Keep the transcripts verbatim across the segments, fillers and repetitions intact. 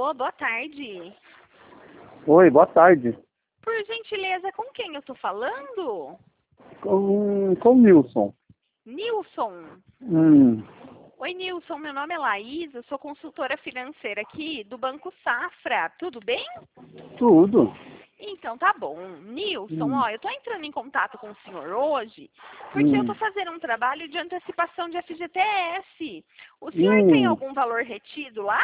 Alô, boa tarde. Oi, boa tarde. Por gentileza, com quem eu tô falando? Com, com o Nilson. Nilson. Hum, Oi, Nilson, meu nome é Laís, eu sou consultora financeira aqui do Banco Safra. Tudo bem? tudo. Então tá bom. Nilson, Hum, ó, eu tô entrando em contato com o senhor hoje porque eu tô hum, fazendo um trabalho de antecipação de F G T S. O senhor tem hum, algum valor retido lá?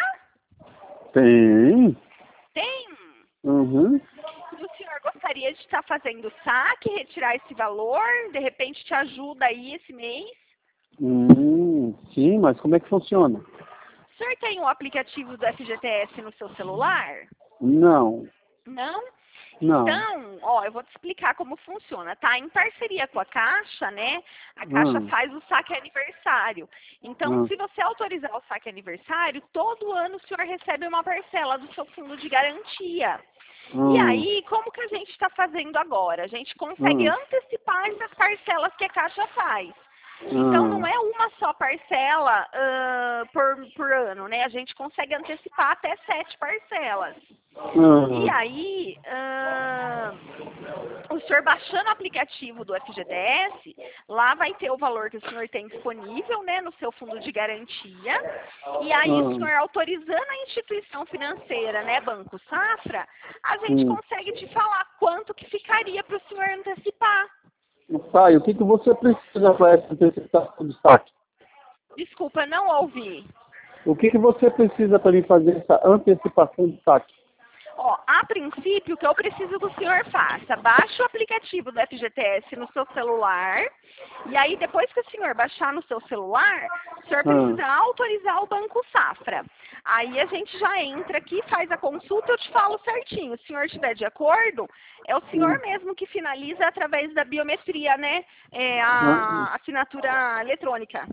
tem. Tem? Uhum. E o senhor gostaria de estar fazendo saque, retirar esse valor? De repente te ajuda aí esse mês? Hum, sim, mas como é que funciona? O senhor tem o aplicativo do F G T S no seu celular? Não, Não? não. Então, ó, eu vou te explicar como funciona, tá? Em parceria com a Caixa, né? A Caixa Hum, faz o saque aniversário. Então, hum, se você autorizar o saque aniversário, todo ano o senhor recebe uma parcela do seu fundo de garantia. E hum, aí, como que a gente está fazendo agora? A gente consegue hum, antecipar essas parcelas que a Caixa faz. Então, não hum, é uma só parcela ah, por, por ano, né? A gente consegue antecipar até sete parcelas. E hum, aí, ah, o senhor baixando o aplicativo do F G T S, lá vai ter o valor que o senhor tem disponível, né, no seu fundo de garantia. E aí, o hum, senhor autorizando a instituição financeira, né, Banco Safra, a gente hum. consegue te falar quanto que ficaria para o senhor antecipar. Tá, e o que, que você precisa para essa antecipação de saque? Desculpa, não ouvi. O que, que você precisa para mim fazer essa antecipação de saque? Ó, a princípio, o que eu preciso que o senhor faça, baixe o aplicativo do F G T S no seu celular, e aí depois que o senhor baixar no seu celular, o senhor Hum, precisa autorizar o Banco Safra. Aí a gente já entra aqui, faz a consulta, eu te falo certinho. Se o senhor estiver de acordo, é o senhor hum, mesmo que finaliza através da biometria, né? É, hum, a assinatura eletrônica.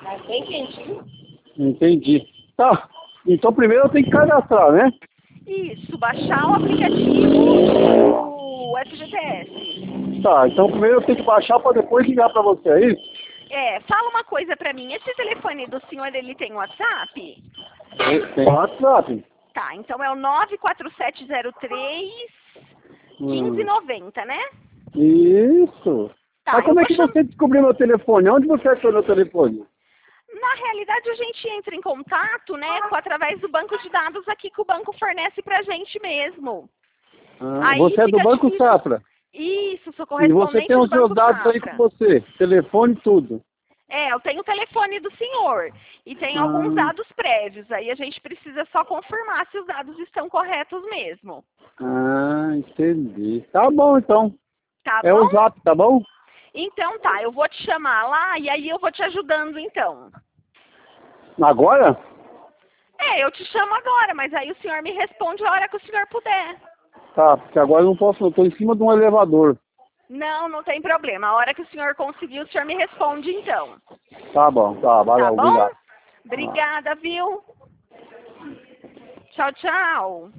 entendi. Tá, então primeiro eu tenho que cadastrar, né? Isso, baixar o aplicativo do F G T S. Tá, então primeiro eu tenho que baixar para depois ligar para você, é isso? É, fala uma coisa pra mim. Esse telefone do senhor, ele tem WhatsApp? Tem tem WhatsApp. Tá, então é o nove quatro sete zero três um cinco Hum, nove zero, né? isso. Mas Tá, eu como é vou que chamar... você descobriu meu telefone? Onde você achou meu telefone? Na realidade, a gente entra em contato, né, com, através do banco de dados aqui que o banco fornece pra gente mesmo. Ah, Aí você é do fica Banco difícil... Safra. Isso, sou E você tem correspondente do os meus Banco dados aí com Safra. você. Telefone e tudo. É, eu tenho o telefone do senhor e tem alguns Ah, dados prévios. Aí a gente precisa só confirmar se os dados estão corretos mesmo. ah, entendi. Tá bom então. Tá É o bom? Zap, tá bom? Então tá, eu vou te chamar lá e aí eu vou te ajudando então. Agora? É, eu te chamo agora, mas aí o senhor me responde a hora que o senhor puder. Tá, porque agora eu não posso, eu tô em cima de um elevador. Não, não tem problema. A hora que o senhor conseguir, o senhor me responde então. Tá bom, tá, Tá valeu, bom? obrigado. Ah. Obrigada, viu? Tchau, tchau.